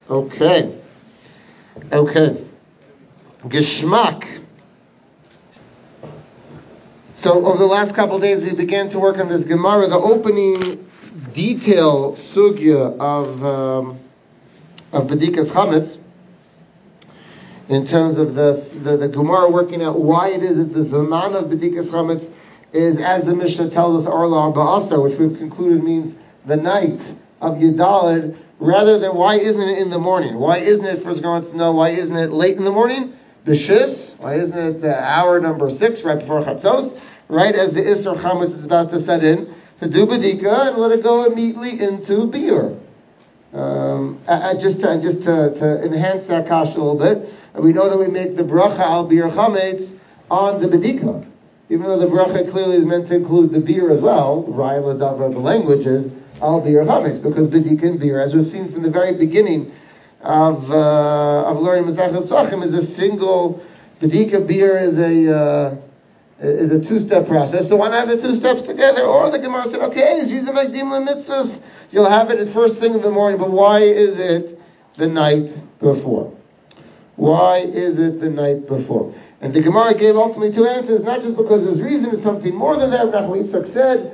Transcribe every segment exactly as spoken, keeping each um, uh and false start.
Okay. Okay. Geschmack. So over the last couple of days, we began to work on this Gemara, the opening detail sugya of um, of Bedikas Chametz, in terms of the, the the Gemara working out why it is that the Zaman of Bedikas Chametz is, as the Mishnah tells us, Arla Arba Asar, which we've concluded means the night of Yudalid, rather than why isn't it in the morning? Why isn't it, first Gemara wants to know, why isn't it late in the morning? B'shis, why isn't it uh, hour number six, right before Chatzos, right as the Isser Chametz is about to set in, to do Bedika and let it go immediately into Biur. Um, I, I just to, just to, to enhance that kasha a little bit, we know that we make the bracha al Biur Chametz on the Bedika, even though the bracha clearly is meant to include the Biur as well. Ra'ila Davar, the language is al Biur Chametz, because Bedika and Biur, as we've seen from the very beginning of uh, of learning Maseches Pesachim, is a single Bedika. Biur is a uh, is a two-step process. So why not have the two steps together? Or the Gemara said, okay, it's using Magdim LeMitzvahs. You'll have it at first thing in the morning, but why is it the night before? Why is it the night before? And the Gemara gave ultimately two answers, not just because there's reason, it's something more than that. Nachman Yitzchak said,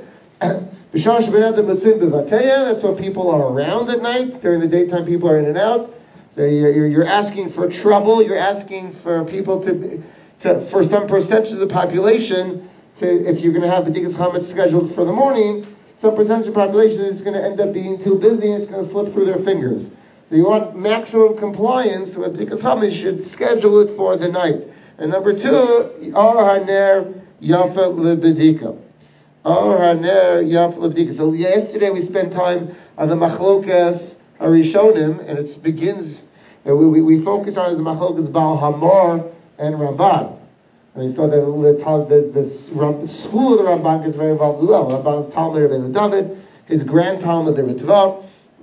that's when people are around at night. During the daytime, people are in and out. So you're, you're, you're asking for trouble. You're asking for people to, be, to for some percentage of the population, to, if you're going to have Bedikas Chametz scheduled for the morning, some percentage of the population is going to end up being too busy and it's going to slip through their fingers. So you want maximum compliance with Bedikas Chametz, you should schedule it for the night. And number two, Ar Haner Yafa Lebedika. Ar Haner Yafa Lebedika. So yesterday we spent time on the Machlokas Harishonim, and it begins, we, we, we focused on the Machlokas Baal Hamor and Ramban. And we saw that the, the, the, the school of the Ramban gets very involved as well. Ramban's Talmud Rabbeinu David, his grand Talmud the Ritva.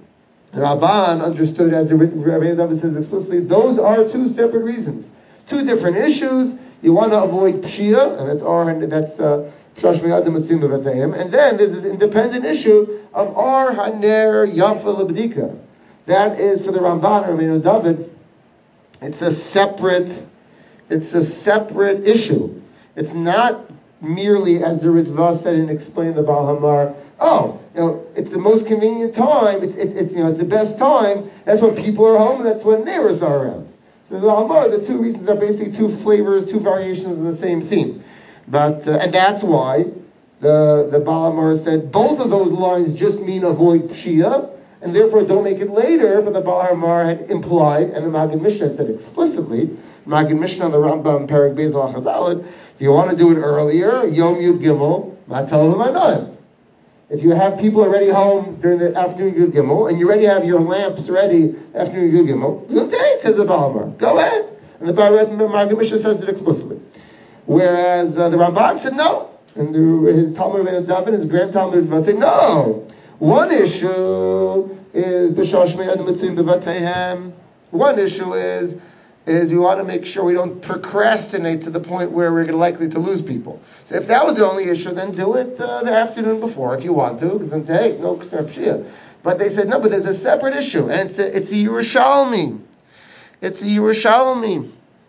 Ramban understood, as the Rabbeinu David says explicitly, those are two separate reasons. Two different issues. You want to avoid Pshia, and that's Ar, and that's Pshash Me'adim Mitzim Bevatayim. And then there's this independent issue of Ar Haner Yafa Lebedika. That is for the Ramban, Rabbeinu David. It's a separate, it's a separate issue. It's not merely, as the Ritva said and explained the Baal Hamar, oh, you know, it's the most convenient time. It's, it's, it's you know, it's the best time. That's when people are home, and that's when neighbors are around. So the Hamar, the two reasons are basically two flavors, two variations of the same theme. But uh, and that's why the the Baal Hamar said both of those lines just mean avoid Pshia, and therefore don't make it later. But the Baal Hamar had implied, and the Maggid Mishnah said explicitly, Maggid Mishnah on the Rambam Perek Beis Lachadalid, if you want to do it earlier, Yom Yud Gimel, Matal V'Manayim. If you have people already home during the afternoon Yud Gimel, and you already have your lamps ready afternoon Yud Gimel, Zuntait, says the Baal Hamar. Go ahead. And the Maggid Mishnah says it explicitly. Whereas uh, the Ramban said no. And the, his Talmud Rabbeinu David, his grand Talmud Ritva said no. One issue is B'shash Me'adim Mitzim Bevatayhem. One issue is is we want to make sure we don't procrastinate to the point where we're likely to lose people. So if that was the only issue, then do it uh, the afternoon before if you want to, because then, hey, no Ksar Pshia. But they said, no, but there's a separate issue, and it's a, it's a Yerushalmi. It's a Yerushalmi.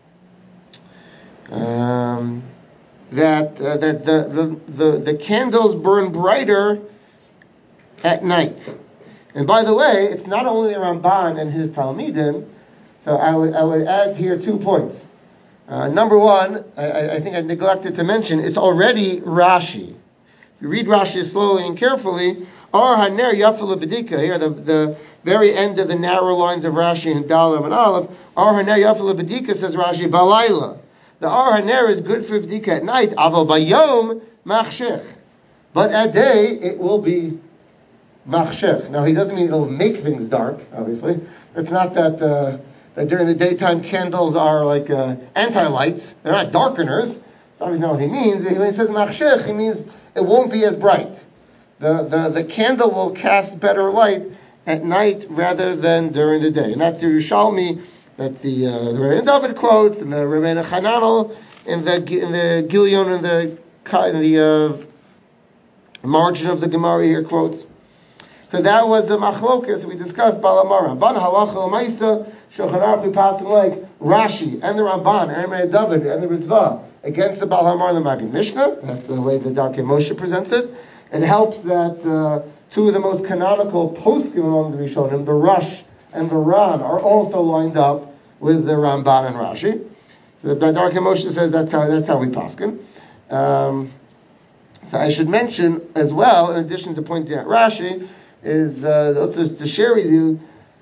Um, that uh, that the, the, the, the candles burn brighter at night. And by the way, it's not only the Ramban and his Talmidim. So I would I would add here two points. Uh, number one, I, I think I neglected to mention, it's already Rashi. If you read Rashi slowly and carefully, Ar Haner Yafa Lebedika, here the, the very end of the narrow lines of Rashi and Dalam and Aleph, Ar Haner Yafa Lebedika, says Rashi, Balayla. The Ar Haner is good for Bedika at night, Aval Bayom Machshech. But at day, it will be Machshech. Now he doesn't mean it'll make things dark, obviously. It's not that... Uh, that during the daytime candles are like uh, anti-lights. They're not darkeners. That's obviously not what he means. When he says machshech, he means it won't be as bright. The, the, the candle will cast better light at night rather than during the day. And that's the Yerushalmi that the, uh, the Rebbeinu David quotes, and the Rebbeinu Chananel in the in the Gilion in the in the uh, margin of the Gemara here quotes. So So that was the machlokas we discussed. Balamara, Ban halacha l'maisa, Shulchan Aruch we passed like Rashi and the Ramban, Aaron David and the Ritva against the Baal Hamar and the Maggid Mishnah. That's the way the Darkei Moshe presents it. It helps that uh, two of the most canonical poskim among the Rishonim, the Rush and the Ran, are also lined up with the Ramban and Rashi. So the Darkei Moshe says that's how that's how we paskin. Um, so I should mention as well, in addition to pointing out Rashi, is uh, also to share with you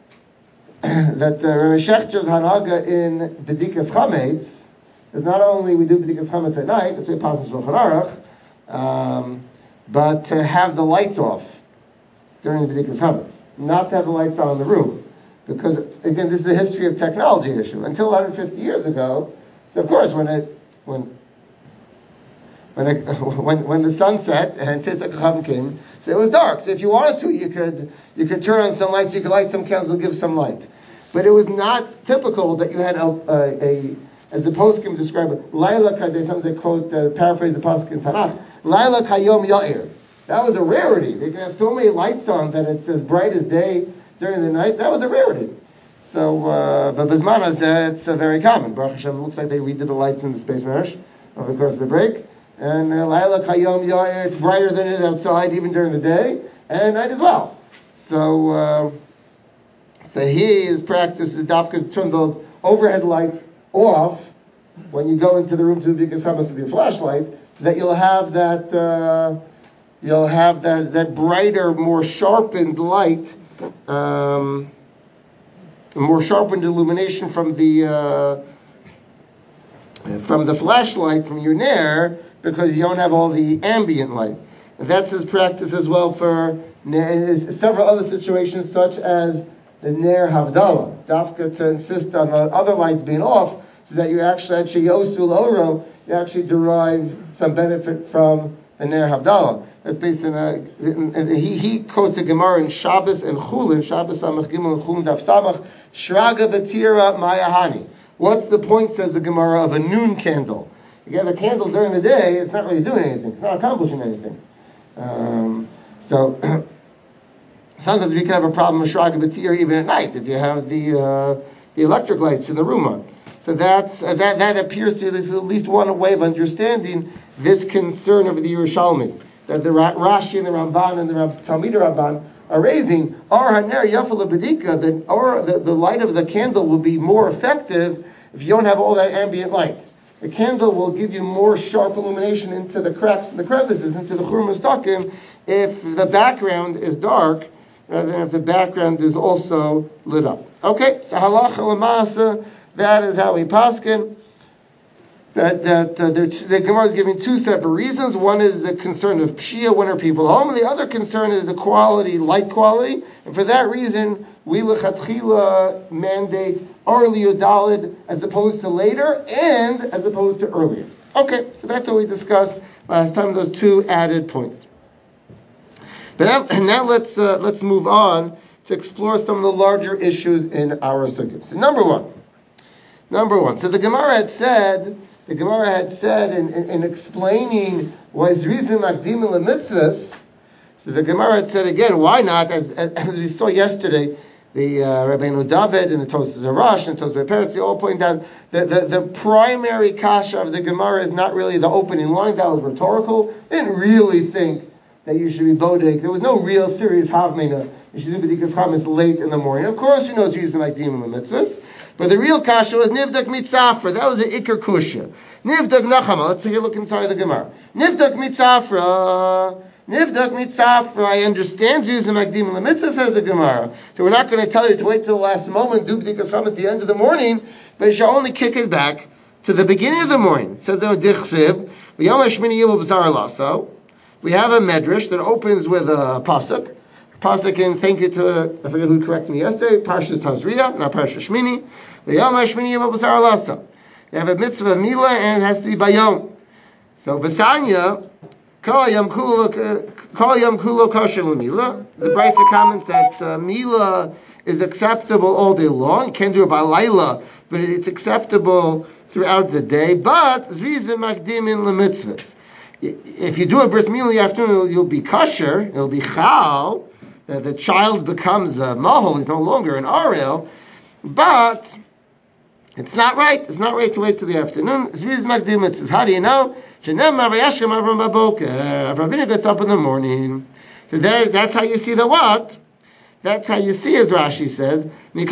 that the Rabbi Shechter's Hanhaga in B'dikas Chametz is not only we do B'dikas Chametz at night, that's why we pass in Shulchan Aruch, um, but to have the lights off during B'dikas Chametz, not to have the lights on in the room. Because, again, this is a history of technology issue. Until one hundred fifty years ago, so of course, when it, when when it, when when the sun set and Tzitz HaKacham came, so it was dark. So if you wanted to, you could you could turn on some lights, you could light some candles, give some light. But it was not typical that you had a, a, a as the poskim describe it, Laila Kadeh, some they quote, uh, paraphrase the pasuk in Tanakh, Laila Kayom Ya'ir. That was a rarity. They could have so many lights on that it's as bright as day during the night. That was a rarity. So, uh, but Bismanas, uh, it's uh, very common. Baruch Hashem, it looks like they redid the lights in the Space Marish over the course of the break. And Laila Kayom Ya'ir, it's brighter than it is outside, even during the day, and at night as well. So, uh, so his practice is dafka turn the overhead lights off when you go into the room to do B'dikas Chametz with your flashlight, so that you'll have that uh, you'll have that that brighter, more sharpened light, um, more sharpened illumination from the uh, from the flashlight from your nair, because you don't have all the ambient light. And that's his practice as well for several other situations, such as the Ner Havdalah, dafka to insist on the other lights being off, so that you actually, actually Yosul Oro, you actually derive some benefit from the Ner Havdalah. That's based on a, in, in, he, he quotes a Gemara in Shabbos and Chulin, Shabbos Samach Gimel and Chulin Daf Samach, Shraga Batira Mayahani. What's the point, says the Gemara, of a noon candle? You have a candle during the day, it's not really doing anything, it's not accomplishing anything. Um, so, sometimes we can have a problem with Shraga Batir even at night if you have the uh, the electric lights in the room on. So that's uh, that that appears to there's at least one way of understanding this concern of the Yerushalmi that the Rashi and the Ramban and the Talmid Ramban are raising. Or Haner Yafal Bedika, that or the, the light of the candle will be more effective if you don't have all that ambient light. The candle will give you more sharp illumination into the cracks and the crevices, into the Churma Stakim, if the background is dark, rather than if the background is also lit up. Okay, so halacha l'maasa, that is how we paskin. That that uh, the, the Gemara is giving two separate reasons. One is the concern of pshia, when are people home, and the other concern is the quality, light quality. And for that reason, we lechatchila mandate early Yudalid as opposed to later, and as opposed to earlier. Okay, so that's what we discussed last time. Those two added points. But now, and now let's uh, let's move on to explore some of the larger issues in our sugya. So number one, number one. So the Gemara had said, the Gemara had said in, in, in explaining why Zrizim Akdim Lemitzvahs. So the Gemara had said again, why not? As, as we saw yesterday, the uh, Rabbeinu David and the Tosas Arash and Tosas Peretz, they all point out that the, the primary kasha of the Gemara is not really the opening line. That was rhetorical. They didn't really think that you should be bodek. There was no real serious havmina. You should do B'dikas Chametz late in the morning. Of course, we know it's used in like Dimon Mitzvahs. But the real kasha was Nivdak Mitzafra. That was the Iker Kusha. Nivdak Nachama. Let's take a look inside the Gemara. Nivdak Mitzafra. Nivdak Mitzafra. I understand using like Dimon Mitzvahs, says the Gemara. So we're not going to tell you to wait till the last moment, do B'dikas Chametz at the end of the morning, but you should only kick it back to the beginning of the morning. It says there, Dichsiv. V'yom hashmini yilu b'zar laso. We have a medrash that opens with a pasuk. Pasuk in, thank you to, I forget who corrected me yesterday, Parshas Tazria, not Parshas Shmini. V'yom hashmini yilu b'zar laso. They have a mitzvah of Mila, and it has to be bayom. So Vasanya, kol yom kulo kosher l'Mila. The Brisa comments that uh, Mila is acceptable all day long. You can't do it by Laila, but it's acceptable throughout the day. But Zrizim Makdimin l'mitzvahs. If you do a bris milah in the afternoon, you'll be kosher, it'll be chal, the, the child becomes a mahol, he's no longer an arel, but it's not right. It's not right to wait till the afternoon. It says, how do you know? Avram gets up in the morning. So there, that's how you see the what? That's how you see, as Rashi says,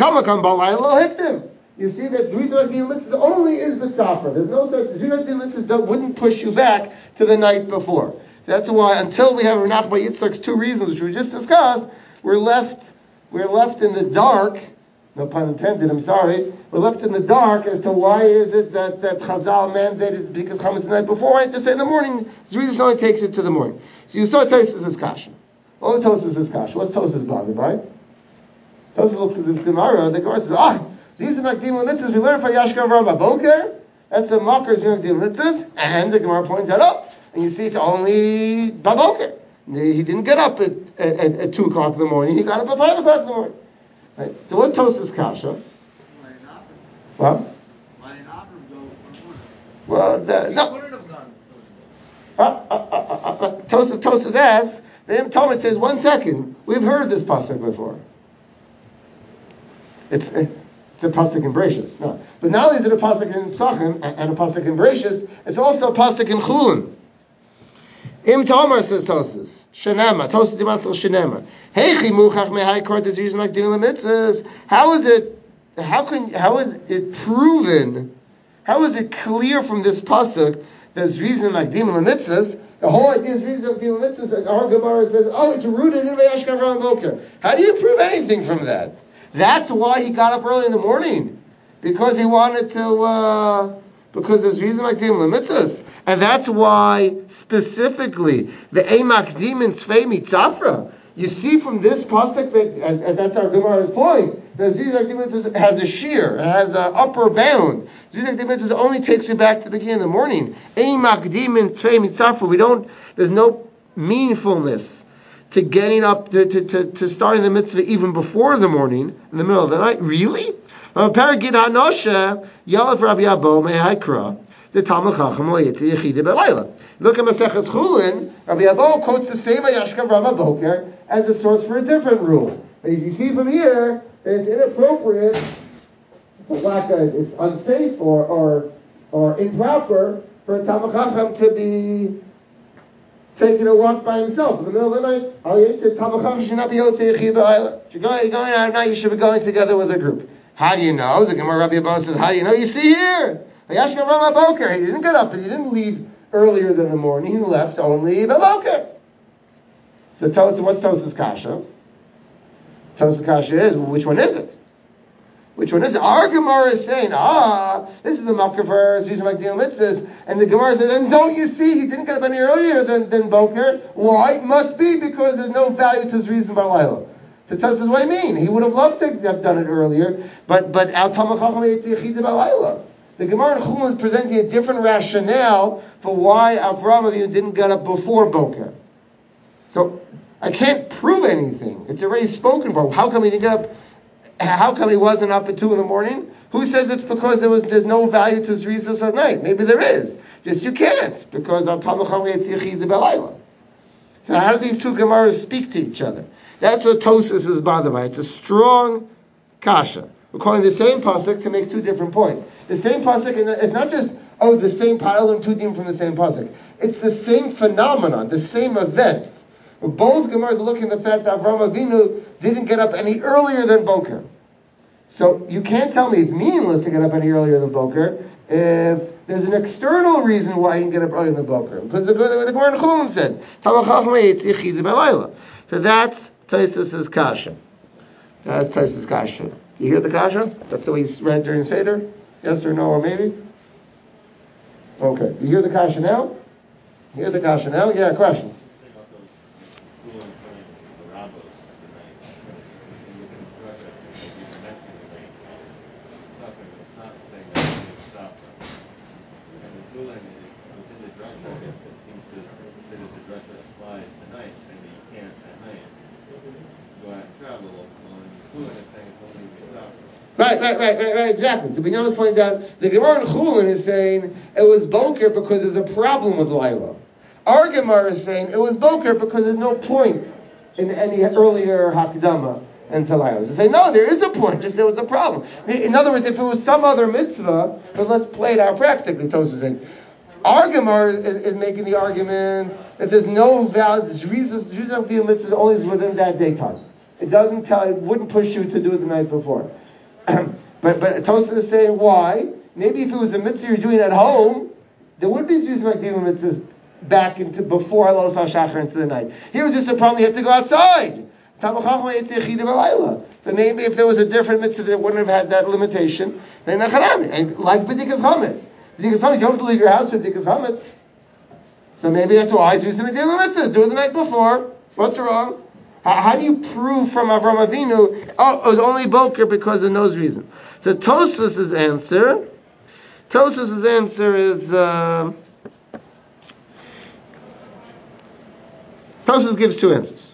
you see that Zrizah Mitzvah only is B'tzafra. There's no such, Zrizah Mitzvah wouldn't push you back to the night before. So that's why, until we have Rav Nachman Yitzchak's two reasons, which we just discussed, we're left, we're left in the dark, no pun intended, I'm sorry, we're left in the dark as to why is it that, that Chazal mandated, because Chametz the night before, I just say in the morning, Zrizah only takes it to the morning. So you saw Tosfos' kasha. What was Tosfos' kasha? What's Tosfos bothered by? Tosfos looks at this Gemara, the Gemara says, ah, these are Makdim L'mitzvahs we learn from Yashka Avram Baboker. That's the Makar Makdim L'mitzvahs. And the Gemara points that out. And you see it's only Baboker. He didn't get up at, at, at, at two o'clock in the morning. He got up at five o'clock in the morning. Right? So what's Tosfos' kasha? What? Well, the, no. Uh, uh, uh, uh, uh, Tosfos, Tosfos asks, the Talmud says, one second, we've heard this pasuk before. It's it's a pasuk in Bereshis. No, but not only is it a pasuk in Psachim and a pasuk in Bereshis, it's also a pasuk in Chulin. Im Tomer says Tosfos, Shenema, Tosfos Dimasel Shenema. Heichi muchach mehaykor desires like doing the mitzvahs. How is it? How can? How is it proven? How is it clear from this pasuk that it's reason like doing the mitzvahs? The whole idea is reason like doing the mitzvahs. Our Gemara says, oh, it's rooted in Vayashka Avram Boker. How do you prove anything from that? That's why he got up early in the morning, because he wanted to, uh, because there's reason like doing the mitzvahs, and that's why specifically the Eimakdim and Tzvei Mitzafra. You see from this pasuk that, and, and that's our Gemara's point, that reason like doing mitzvahs has a shear, it has an upper bound. Reason like doing mitzvahs only takes you back to the beginning of the morning. Eimakdim and Tzvei Mitzafra. We don't. There's no meaningfulness to getting up, to, to, to, to starting the mitzvah even before the morning, in the middle of the night. Really? Paragid HaNosha, Yalav Rabbi Abo Mehaikra, the Talmud Chacham Layeti Yechida Belayla. Look at Maseches Chulin, Rabbi Abo quotes the same Yashka Avram Boker as a source for a different rule. But you see from here that it's inappropriate, it's, a lack of, it's unsafe or, or, or improper for a Talmud Chacham to be taking a walk by himself in the middle of the night. If you're going, going out at night, you should be going together with a group. How do you know? The Gemara Rabbi Abba says, how do you know? You see here. He didn't get up, he didn't leave earlier than the morning, he left only Baboker. So tell us, what's Tosfos' kasha? Tosfos' kasha is, well, which one is it? Which one is it? Our Gemara is saying, ah, this is the Makar verse, these are like Deal Mitzvahs, and the Gemara says, and don't you see, he didn't get up any earlier than, than Boker. Why? It must be because there's no value to his reason by Laila. So Tosfos says, what do you mean? He would have loved to have done it earlier, but but Al Talmud Chacham Yitzchid B'Laila. The Gemara in Chulin is presenting a different rationale for why Avraham Avinu didn't get up before Boker. So I can't prove anything. It's already spoken for. How come he didn't get up? How come he wasn't up at two in the morning? Who says it's because there was there's no value to his reasons at night? Maybe there is. Just you can't, because Al Talmud Chacham Yitzchid B'Laila. So how do these two Gemaras speak to each other? That's what Tosfos is bothered by. It's a strong kasha. We're calling the same pasuk to make two different points. The same pasuk, and it's not just, oh, the same parallel and two dim from the same pasuk. It's the same phenomenon, the same event. Both Gemaras are looking at the fact that Avraham Avinu didn't get up any earlier than Boker. So you can't tell me it's meaningless to get up any earlier than Boker if there's an external reason why he didn't get up earlier than Boker. Because the Gemara in Chulin says, so that's Tosfos' kasha. That's Tosfos' kasha. You hear the kasha? That's the way he's read during Seder? Yes or no or maybe? Okay. You hear the kasha now? You hear the kasha now? Yeah, question. Right, right, right, right, right, exactly. So Binyamin points out, the Gemara in Chulin is saying it was Boker because there's a problem with Laila. Our Gemara is saying it was Boker because there's no point in any earlier Hakdama and Talayos. They say, no, there is a point, just there was a problem. In other words, if it was some other mitzvah, but let's play it out practically, Tosfos is saying. Our Gemara is, is making the argument that there's no valid, Zrizas of the mitzvah only is within that daytime. It doesn't tell, it wouldn't push you to do it the night before. but but Tosfos is saying, why? Maybe if it was a mitzvah you're doing at home, there would be Zrizas of the mitzvahs back into, before Halos HaShachar into the night. Here was just a problem, you had to go outside. But maybe if there was a different mitzvah that wouldn't have had that limitation, then Nacharami. Like B'dikas Chametz. B'dikas Chametz, you don't have to leave your house for B'dikas Chametz. So maybe that's why it's using the mitzvahs. Do it the night before. What's wrong? How, how do you prove from Avram Avinu, oh, it was only Boker because of no reason? So Tosfos' answer, Tosfos' answer is, uh, Tosfos gives two answers.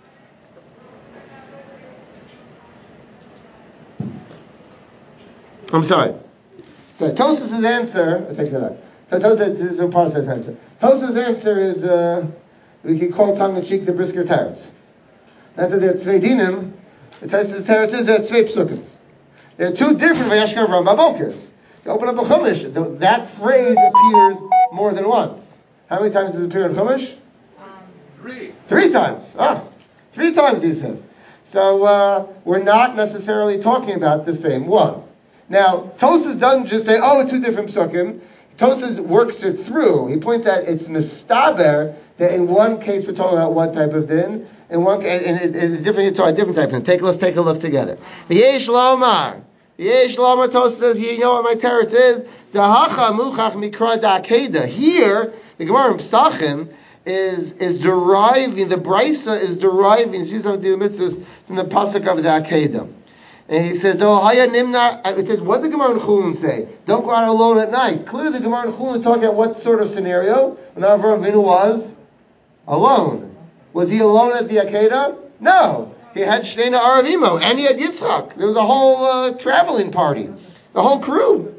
I'm sorry. So Tosfos' answer, I take that back. So Tosfos, this is Parshas answer. Tosfos' answer is, uh, we can call tongue in cheek the Brisker Teretz. Not that there are Tzvei Dinim, the Tosfos' Teretz is there are Tzvei Psukim. There are two different Vayashkar Avram Babokers. You open up a Chumash, that phrase appears more than once. How many times does it appear in Chumash? Um, three. Three times. Ah, three times he says. So uh, we're not necessarily talking about the same one. Now, Tosfos doesn't just say, oh, two different psukim. Tosfos works it through. He points out it's mistaber that in one case we're talking about one type of din, in one case, and it's it, different, it's a different type of din. Take, let's take a look together. Yesh Lomar. Yesh Lomar, Tosfos says, you know what my teretz is? Dahacha muchach mikra da'akeda. Here, the Gemara in Pesachim is is deriving, the Brisa is deriving, she's on the mitzvahs from the pasuk of the Akedah. And he says, "Oh, haya nimna." It says, "What did the Gemara in Chulun say? Don't go out alone at night." Clearly, the Gemara in Chulun is talking about what sort of scenario when Avraham Avinu was alone. Was he alone at the Akedah? No, he had Shnei Aravimo and he had Yitzchak. There was a whole uh, traveling party, the whole crew.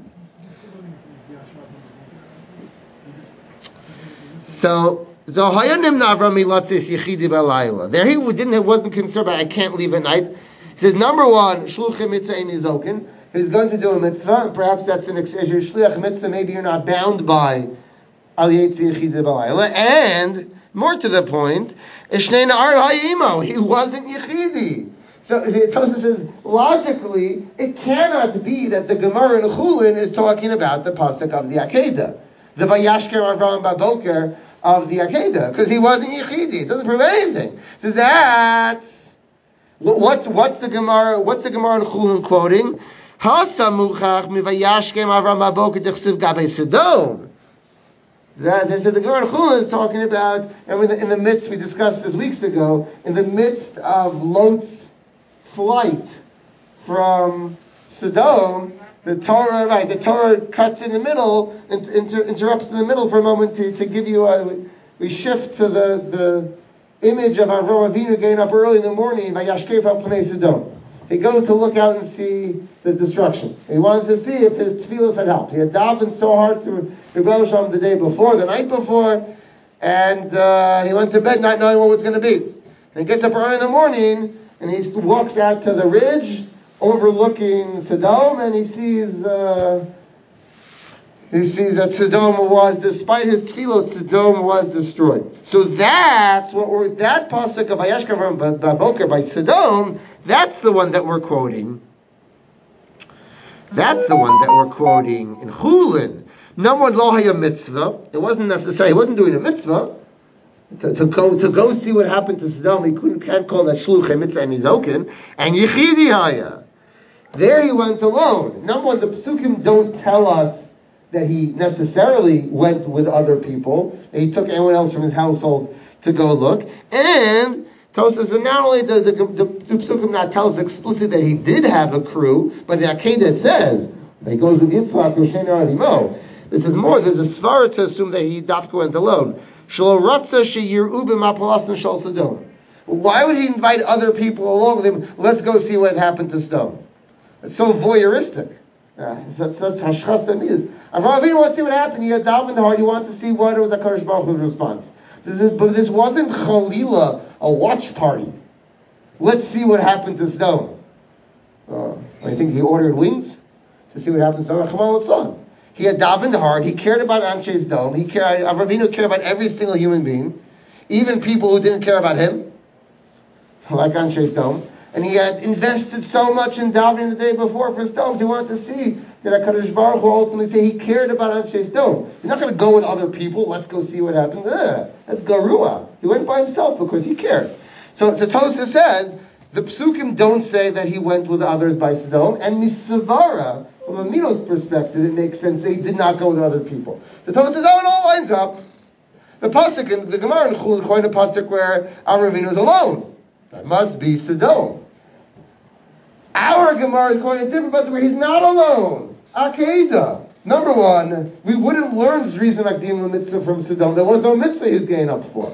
So, so haya nimna Avraham milatzis yichidi b'alayla. There he didn't wasn't concerned about I can't leave at night. He says, number one, shluchim mitzvah ein nizokin. He's going to do a mitzvah, and perhaps that's an as your shliach mitzvah, maybe you're not bound by al yetzi yechid b'layla. And more to the point, shnei na'ar hayimo. He wasn't yechidi. So Tosfos says, logically, it cannot be that the Gemara in Chulin is talking about the pasuk of the Akedah, the Vayashker Avraham Baboker of the Akedah, because he wasn't yechidi. It doesn't prove anything. So that's What's what's the Gemara? What's the Gemara in Chulun quoting? Hasamuchach mivayashkem Avram Baboker dechsiv gabei Sedom. That they said the Gemara in Chulun is talking about, and in the, in the midst we discussed this weeks ago, in the midst of Lot's flight from Sedom, the Torah, right? The Torah cuts in the middle, and inter, interrupts in the middle for a moment to, to give you a. We shift to the the. image of Avraham Avinu getting up early in the morning, Vayashkef al Pnei Sedom. He goes to look out and see the destruction. He wanted to see if his tefillos had helped. He had davened so hard to Rebbe Shalom the day before, the night before, and uh, he went to bed not knowing what was going to be. And he gets up early in the morning, and he walks out to the ridge overlooking Sedom, and he sees... Uh, He sees that Sodom was, despite his tefillos, Sodom was destroyed. So that's what we're, that pasuk of Vayashkar Baboker by Sodom, that's the one that we're quoting. That's the one that we're quoting in Chulin. Number one, lo haya mitzvah. It wasn't necessary. He wasn't doing a mitzvah. To, to go to go see what happened to Sodom, he couldn't can't call that shluchei mitzvah and nizokin. And yichidi haya. There he went alone. Number one, the Pesukim don't tell us that he necessarily went with other people, that he took anyone else from his household to go look. And Tosfos says, not only does the, the, the Pesukim not tell us explicitly that he did have a crew, but the Akedah says that he goes with Yitzchak or Shnei Aravimo. This is more, there's a svara to assume that he dafka went alone. Shelo ratza sheyiru b'mapalas shel Sodom. Why would he invite other people along with him? Let's go see what happened to Sodom. It's so voyeuristic. Uh, that's that's hashchas is. Avraham Avinu wants to see what happened. He had davened hard. He wanted to see what it was HaKadosh Baruch Hu's response. This is, but this wasn't chalila a watch party. Let's see what happened to Sodom. Uh, I think he ordered wings to see what happens to Rachmana litzlan. He had davened hard. He cared about Anshe Sodom. He cared. Avraham Avinu cared about every single human being, even people who didn't care about him, like Anshe Sodom. And he had invested so much in davening the day before for Sodom. He wanted to see that HaKadosh Baruch Hu ultimately say he cared about Anshe Sodom. He's not going to go with other people. Let's go see what happens. Ugh, that's Garua. He went by himself because he cared. So, so Tosa says the Psukim don't say that he went with others by Sodom, and Misavara, from a Minos perspective, it makes sense they did not go with other people. The Tosa says, oh, it all lines up. The pasuk in the Gemara in Chulin quite a pasuk where Avraham Avinu is alone. That must be Sodom. Our Gemara is quite a different pasuk where he's not alone. Akedah. Number one, we wouldn't learn Zrizim Akdim Mitzvah from Sodom. There was no mitzvah he was getting up for.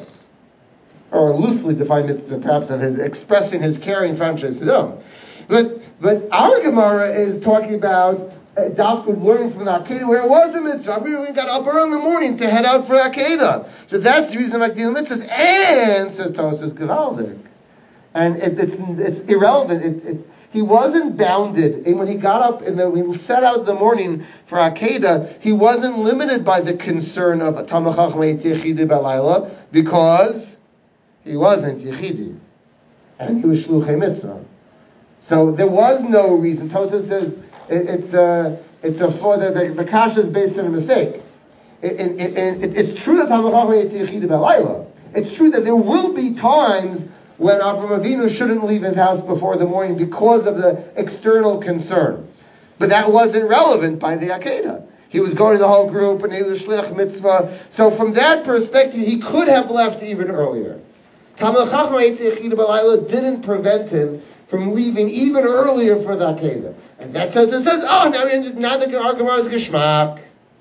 Or a loosely defined mitzvah, perhaps, of his expressing his caring for Anshe Sodom. But but our Gemara is talking about uh, Dafkud learning from the Akedah where it was a mitzvah. We got up early in the morning to head out for Akedah. So that's the reason Akdim Mitzvahs. And, says Tosas Gevaldik. And it, it's it's irrelevant. It, it, he wasn't bounded. And when he got up and when he set out in the morning for Akedah, he wasn't limited by the concern of Talmid Chacham Yitzchidi Balayla because he wasn't Yechidi. And he was Shluchei Mitzvah. So there was no reason. Tosaf says it, it's a, it's a for the, the, the kasha is based on a mistake. It, it, it, it, it's true that Talmid Chacham Yitzchidi Balayla. It's true that there will be times when Avraham Avinu shouldn't leave his house before the morning because of the external concern. But that wasn't relevant by the Akedah. He was going to the whole group and he was Shliach Mitzvah. So from that perspective, he could have left even earlier. Talmid Chacham Yitzchidi Balayla didn't prevent him from leaving even earlier for the Akedah. And that says, it says, oh, now, now the our Gemara is Geshmak.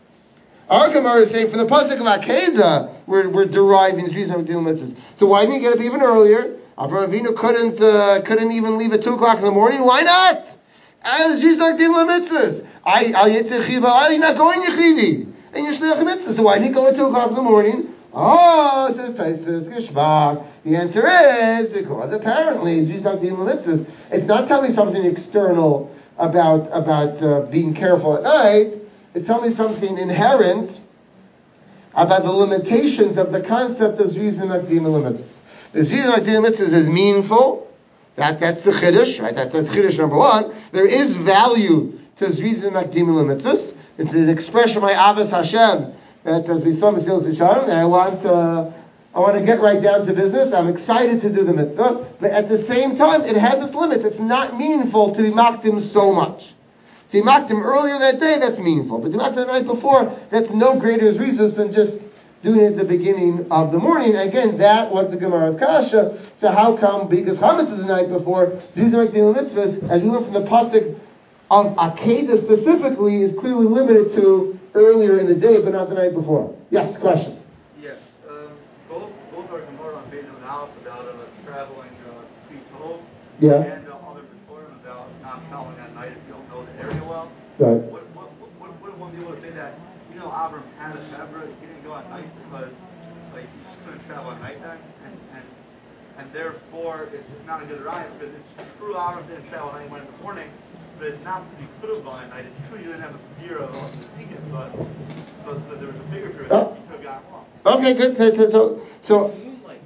Our Gemara is saying, from the pasuk of Akedah, we're, we're deriving these reasons of doing mitzvahs. So why didn't he get up even earlier? Avraham Avinu couldn't uh, couldn't even leave at two o'clock in the morning. Why not? As Yisrael did mitzvahs. I al yitzchid ba'al. You're not going yechidi, and you're shliach mitzvahs. So why didn't he go at two o'clock in the morning? Oh, says Taisus Geshmak. The answer is because apparently Yisrael did mitzvahs. It's not telling me something external about about uh, being careful at night. It's telling me something inherent about the limitations of the concept of Zrizim Akdim Mitzvahs. The Zrizim Akdim Mitzvahs is meaningful. That, that's the Chiddush, right? That, that's Chiddush number one. There is value to Zrizim Akdim Mitzvahs. It's an expression of my Avos Hashem that as we saw Mesilas Yesharim, and I want to, I want to get right down to business. I'm excited to do the mitzvah, but at the same time, it has its limits. It's not meaningful to be makdim so much. To be makdim earlier that day, that's meaningful. But to be makdim the night before, that's no greater reason than just doing it at the beginning of the morning. Again, that was the Gemara's kasha. So how come, because Chametz is the night before, these are makdim mitzvahs, as we learn from the pasuk of Akedah specifically, is clearly limited to earlier in the day, but not the night before. Yes, question. Yes, um, both both are Gemara on page Aleph about uh, traveling uh, Tov, yeah. and uh, other Bitorim about not traveling at night if you don't know the area well. Right. What what what would one be able to say that you know Avram had a Hebra, he didn't go at night because like he just couldn't travel at night then, and and and therefore it's, it's not a good ride because it's true Avram didn't travel at night, he went in the morning. But it's not because he could have gone at night. It's true you didn't have the fear of the ticket, but, but but there was a bigger fear that he could have gotten wrong. Okay, good. So so so, so moonlight.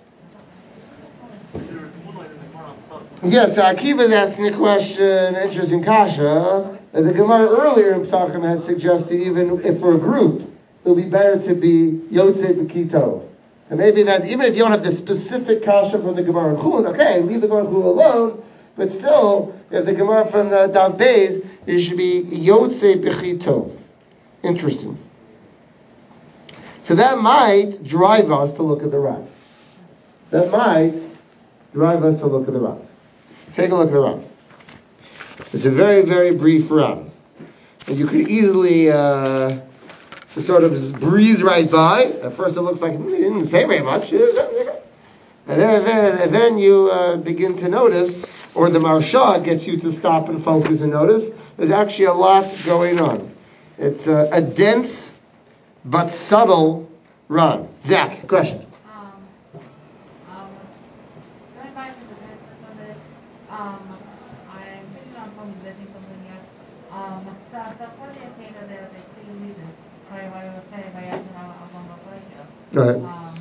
There was moonlight in the Gemara. yes, yeah, so Akiva is asking a question, interesting kasha. The Gemara earlier in Pesachim had suggested even if for a group, it would be better to be Yotzei B'Kitov. And maybe that even if you don't have the specific kasha from the Gemara in Chulin, okay, leave the Gemara in Chulin alone. But still, if the Gemara from the Dav Beis, it should be Yotzei B'Chitov. Interesting. So that might drive us to look at the Rav. That might drive us to look at the Rav. Take a look at the Rav. It's a very, very brief Rav. And you could easily uh, sort of just breeze right by. At first it looks like he didn't say very much. And then, and then, and then you uh, begin to notice, or the Marsha gets you to stop and focus and notice, there's actually a lot going on. It's a, a dense but subtle Ran. Zach, question. Um, um, Right.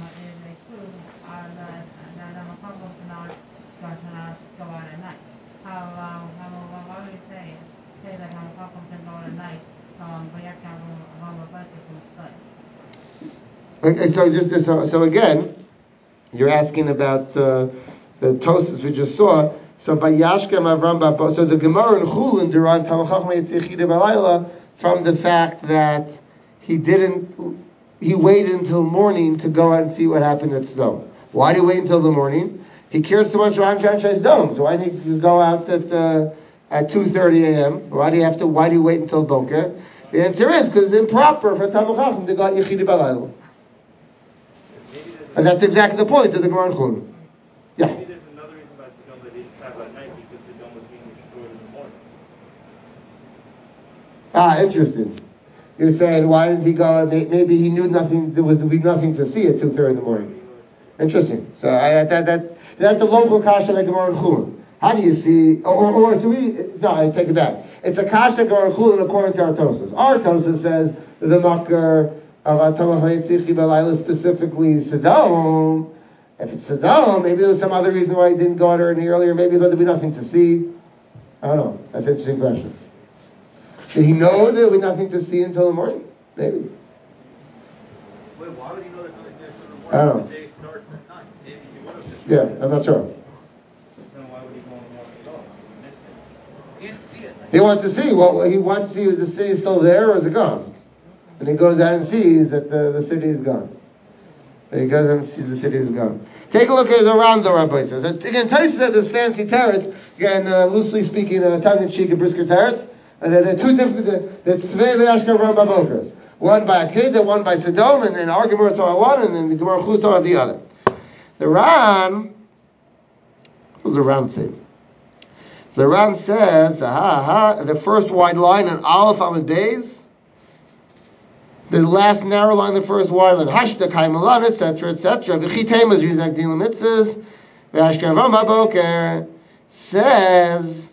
Okay, so just so, so again, you're asking about uh, the Tosas we just saw. So Vayashkem Avram Babo. So the Gemara in Chulin derived Tamachach Me'etzichide Balayla from the fact that he didn't, he waited until morning to go out and see what happened at Sodom. Why did he wait until the morning? He cared so much about Janshai's dome. So why did he go out at uh, at two thirty a.m.? Why do you have to? Why do you wait until Boker? The answer is because it's improper for Tamachachim to go out Yechide Balayla. And that's exactly the point of the Gemara in Chulin. Yeah. Maybe there's another reason why Sodom they didn't travel at night, because Sodom was being destroyed in the morning. Ah, interesting. You're saying why didn't he go? Maybe he knew nothing. There was be nothing to see at two thirty in the morning. Interesting. So I, that that that's the local kasha like Gemara in Chulin. How do you see? Or, or, or do we? No, I take it back. It's a kasha Gemara in Chulin according to our Tosas. Our Tosas says that the makar of Atamach Yitzchichi Balayla specifically Sodom. If it's Sodom, maybe there was some other reason why he didn't go out any earlier. Maybe he thought there'd be nothing to see. I don't know. That's an interesting question. Did he know there would be nothing to see until the morning? Maybe. Wait, why would he know there's nothing there until the morning? I don't know. The day starts at night. Maybe he would have just. Yeah, I'm not sure. Then why would he go in the morning at all? He didn't see it. He wants to see. Well, he wants to see is the city still there or is it gone? And he goes out and sees that the, the city is gone. And he goes out and sees the city is gone. Take a look at around the Rabbi says. Again, Taisa said this fancy teretz. Again, uh, loosely speaking, uh, tongue-in-cheek and brisker teretz. And they're, they're two different. They're Tzvei V'Yashka Avram Babokers. One by Akedah, one by Sodom, and then our Gemara Torah one, and then the Gemara Chuz Torah the other. The Ran, what does the Ran say? The Ran says, aha, aha, the first wide line on Aleph Amud Beis. The last narrow line, the first wide line, Hashta Kaimalan, et cetera, et cetera. V'chitema Zrizak Din L'Mitzvahs, V'Yashka Avram Baboker, says,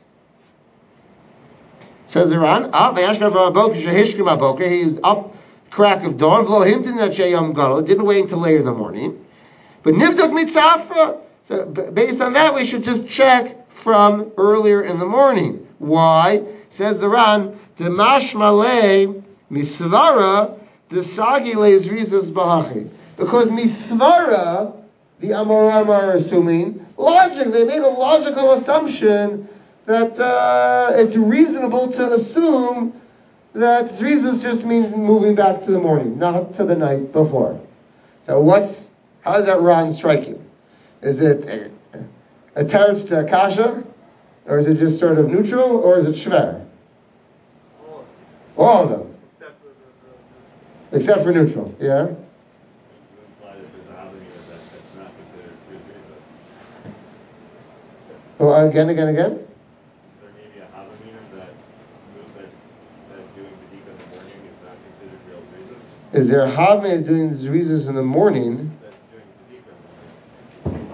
says the Ran, ah, V'Yashka Avram Baboker, Shehishkim Baboker, he was up crack of dawn, V'lo him didn't have Sheyam Gadol, didn't wait until later in the morning. But Nivdok Mitzafra, so based on that, we should just check from earlier in the morning. Why? Says the Ran, Demashmalei Misvara, the sagi leis rizas bahachi. Because misvara, the Amoram are assuming, logic, they made a logical assumption that uh, it's reasonable to assume that rizas just means moving back to the morning, not to the night before. So what's, how does that Ran strike you? Is it a, a teretz to Akasha? Or is it just sort of neutral? Or is it shver? All of them. Except for neutral, yeah? You imply that there's a Havamina that that's not considered Rizah. Well, again, again, again? There may be a Havamina that that that doing the deep in the morning is not considered real Rizah. Is there a Havamina doing the Rizahs in the morning? That's doing the deep in the morning.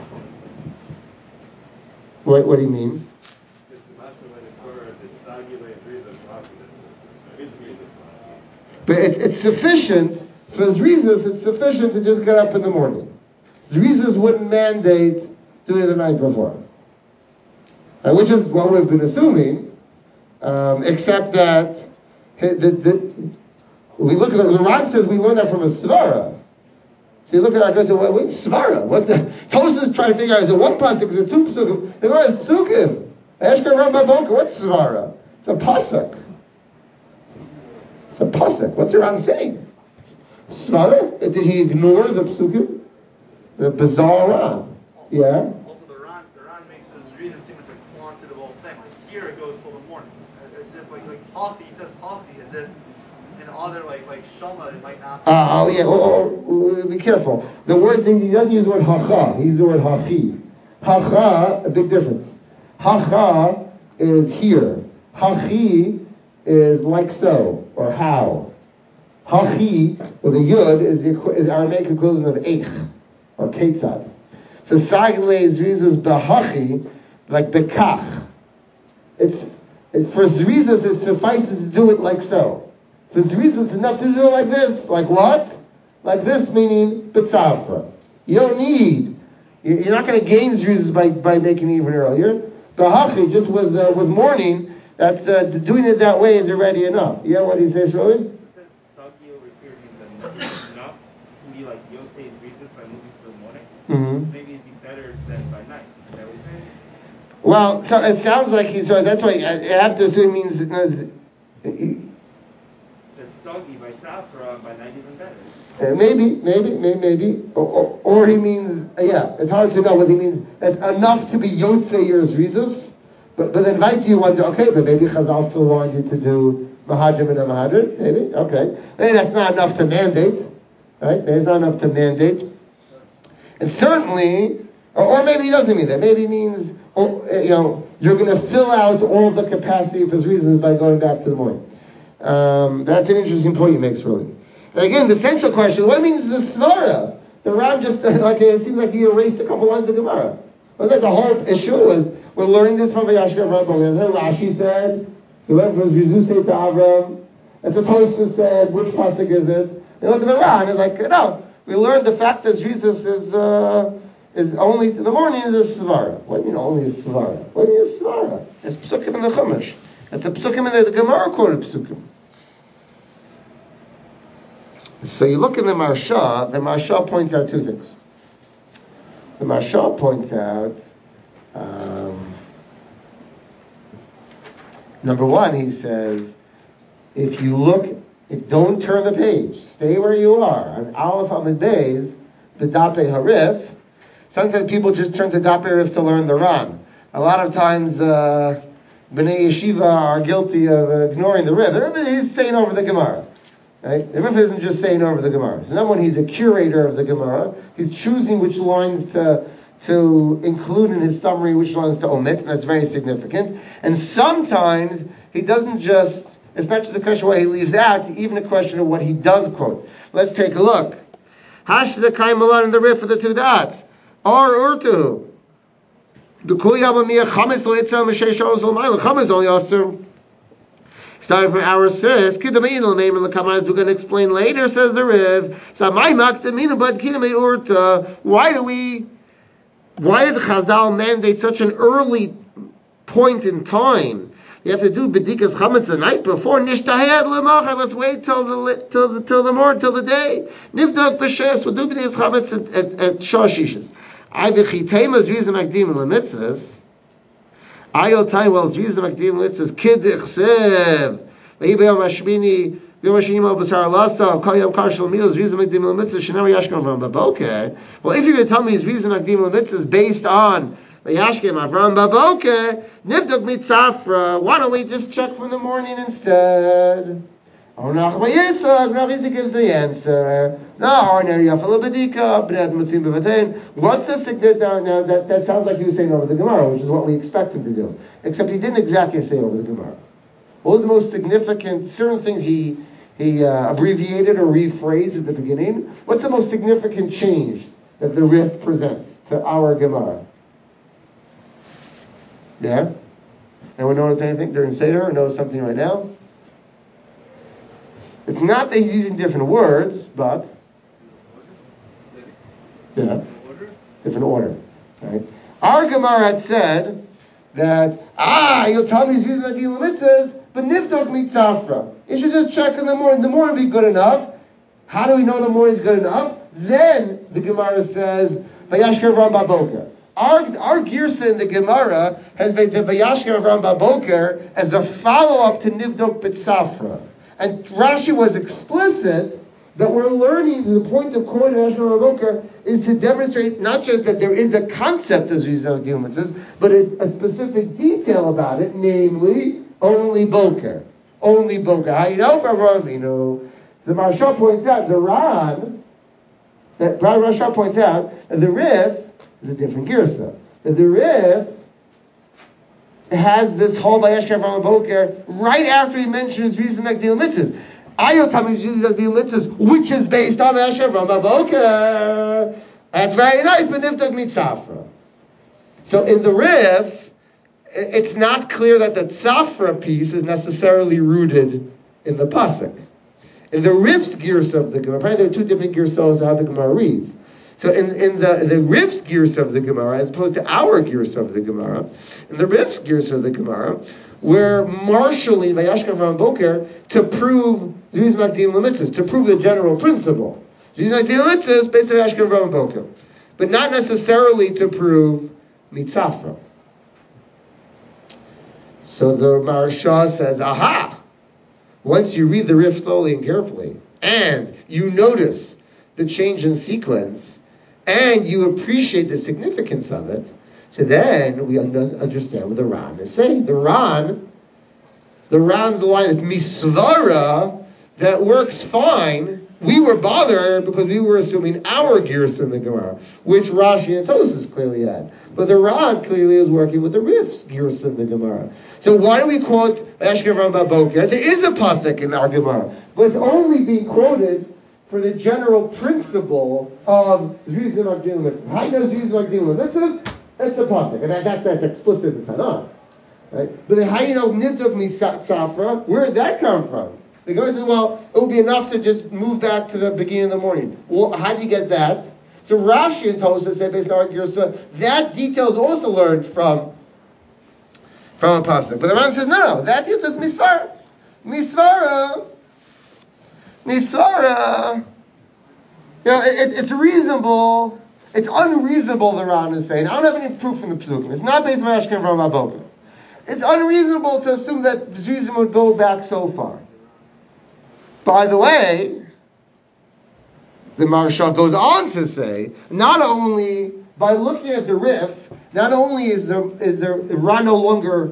What, what do you mean? Because the Mashma when it's for the Sagi leis Rizah bahachi, there is Rizah bahachi. But it's, it's sufficient, for Zrizas, it's sufficient to just get up in the morning. Zrizas wouldn't mandate doing the night before. Uh, which is what we've been assuming, um, except that the, the, the, we look at the, the Ran says we learn that from a Svara. So you look at our guys and say, wait, Svara? What the? Tosas trying to figure out, is it one pasuk, is it two pasukim? The Gemara is psukim. Eshka Ram Baboker, what's Svara? It's a pasuk. It's a pasuk. What's the Ran saying? Svara? Did he ignore the psukim? The bizarre Ran. Yeah? Also, the Ran, the Ran makes his reason seem as a quantitative thing. Like here, it goes till the morning, as if like like Hafi, he says Hafi, as if in other like like Shama, it might not. Uh, oh yeah. Oh, oh, oh, be careful. The word he doesn't use the word hacha. He uses the word hachi. Hacha, a big difference. Hacha is here. Hachi is like so or how. Hachi with a yud is the is Aramaic equivalent of eich or ketzad. So sagle is uses behachi like bekach. It's For Zrizas, it suffices to do it like so. For Zrizas, it's enough to do it like this. Like what? Like this, meaning B'tzafra. You don't need, you're not going to gain Zrizas by, by making it even earlier. B'hachi, just with uh, with morning, that's uh, doing it that way is already enough. Yeah, what do you say, Shirley? It says Sagi over here means enough to be like Yotzei Zrizas by moving to the morning. Mm-hmm. Maybe it'd be better than by night. Is that what you're saying? Well, so it sounds like he. So that's why I have to assume it means. Uh, the Sagi by Tzafra, by night even better. Uh, maybe, maybe, maybe, maybe, or, or, or he means. Uh, yeah, it's hard to know what he means. It's enough to be Yotzei your Zrizos, but but then right you wonder. Okay, but maybe Chazal still wanted you to do Mahadrim and a Mahadrim. Maybe, okay. Maybe that's not enough to mandate, right? Maybe it's not enough to mandate. And certainly, or, or maybe he doesn't mean that. Maybe he means. Oh, you know, you're going to fill out all the capacity for his reasons by going back to the morning. Um, that's an interesting point he makes, really. And again, the central question: what means the svara? The Ram just like it seems like he erased a couple lines of Gemara. Well, that the whole issue was we're learning this from Vayashkev Rabban. That's what Rashi said. We learned from Zizusei to Avram. That's what Tosfos said. Which pasuk is it? You look at the Ram. It's like no. We learned the fact that Jesus is. Uh, Is only the morning is a svara. What do you mean only a svara? What do you mean a svara? It's psukim in the Chumash. It's a psukim in the, the Gemara quoted psukim. So you look in the Marsha. The Marsha points out two things. The Marsha points out um, number one. He says if you look, if don't turn the page, stay where you are on Aleph Amid Beis, the Dape Harif. Sometimes people just turn to Daf Arif to learn the Ran. A lot of times, uh, Bnei Yeshiva are guilty of uh, ignoring the Rif. The Rif is saying over the Gemara. Right? The Rif isn't just saying over the Gemara. So not when he's a curator of the Gemara, he's choosing which lines to to include in his summary, which lines to omit, and that's very significant. And sometimes he doesn't just, it's not just a question of what he leaves out, it's even a question of what he does quote. Let's take a look. Hash the Kaimalan and the Rif for the two dots. Or urtu. The kuyabamia chametz lo yitzal m'shei shalos l'mayla. Chametz only also. Starting from our says kidamein l'meim l'kamayas. We're going to explain later. Says the Riv. Samay makdamina bad kidamei urta. Why do we? Why did Chazal mandate such an early point in time? You have to do bedikas chametz the night before nishtahad l'machar. Let's wait till the till the till the morning till the day. Nivdok b'shes. We'll do bedikas chametz at at, at shashishas. I v'chitema zrizim akdim l'mitzvahs. I will tell you, well, zrizim akdim l'mitzvahs kid ichsev. V'hibel mashmini v'yom hashini mo b'sar lasa kol yom kar shel mil zrizim akdim l'mitzvahs shenever yashkem avram baboker. Well, if you're going to tell me zrizim akdim l'mitzvahs based on v'yashkem avram baboker, nivdok mitzafra. Why don't we just check from the morning instead? Oh, Nachma Yitzchak, Rav Yitzchak gives the answer. No, ordinary Yafal Bedika, Bnei Mutzim Bevatein. What's the significant? Now that, that sounds like he was saying over the Gemara, which is what we expect him to do. Except he didn't exactly say over the Gemara. What was the most significant? Certain things he he uh, abbreviated or rephrased at the beginning. What's the most significant change that the Rif presents to our Gemara? Yeah. Anyone notice anything during Seder or notice something right now? It's not that he's using different words, but yeah, different order. Right? Our Gemara had said that ah, you'll tell me he's using the mitzvahs, but nivdok mitzafra. You should just check in the morning. The morning be good enough. How do we know the morning is good enough? Then the Gemara says vayashker avram baboker. Our our girsa in the Gemara has made the vayashker avram baboker as a follow up to nivdok mitzafra. And Rashi was explicit that we're learning, the point of quoting Rashi Raboker is to demonstrate not just that there is a concept of Zrizim Akdim Mitzvahs, but a, a specific detail about it, namely, only Boker. Only Boker. How you know from Ravinu? The Marsha points out, the Ran, that Marsha points out, that the Rif is a different girsa. That the Rif has this whole Vayashkev Avram Boker right after he mentions Zrizim Akdim Mitzvahs. Ayotam is Zrizim Akdim Mitzvahs, which is based on Vayashkev Avram Boker. That's very nice, but Nivdok Mitzafra. So in the Rif, it's not clear that the tzafra piece is necessarily rooted in the pasuk. In the Rif's girsa of the Gemara, probably there are two different girsos of how the Gemara reads. So in, in the, the Rif's girsa of the Gemara, as opposed to our girsa of the Gemara, in the Rif's girsa of the Gemara, we're marshalling Vayashka Avram Boker to prove Zuz Makdim Lemitzvahs, to prove the general principle. Zuz Makdim Lemitzvahs based on Vayashka Avram Boker, but not necessarily to prove Mitzafra. So the Maharsha says, aha! Once you read the Rif slowly and carefully, and you notice the change in sequence, and you appreciate the significance of it, so then we understand what the Ran is saying. The Ran, the Ran's line is misvara that works fine. We were bothered because we were assuming our gears in the Gemara, which Rashi and Tosas clearly had. But the Ran clearly is working with the Rif's gears in the Gemara. So why do we quote Vayashka Avram Boker? There is a pasuk in our Gemara, but it's only being quoted for the general principle of Zrizim Magdim Mitzvahs. How does Zrizim Magdim Mitzvahs? That's the pasuk, and that, that, that's explicit in the Tanakh. Right? But then how do you know Nivdok Mitzafra? Where did that come from? The Gemara says, well, it would be enough to just move back to the beginning of the morning. Well, how do you get that? So Rashi and Tosha say, based on our Girsa, that detail is also learned from, from a pasuk. But the Ran says, no, no, that detail is Misvara. Misvara. Misvara. You know, it, it, it's reasonable. It's unreasonable, the Ran is saying. I don't have any proof from the Psukim. It's not based on Ashken from Aboka. It's unreasonable to assume that Zrizim would go back so far. By the way, the Maharsha goes on to say, not only by looking at the Rif, not only is the is the Ran no longer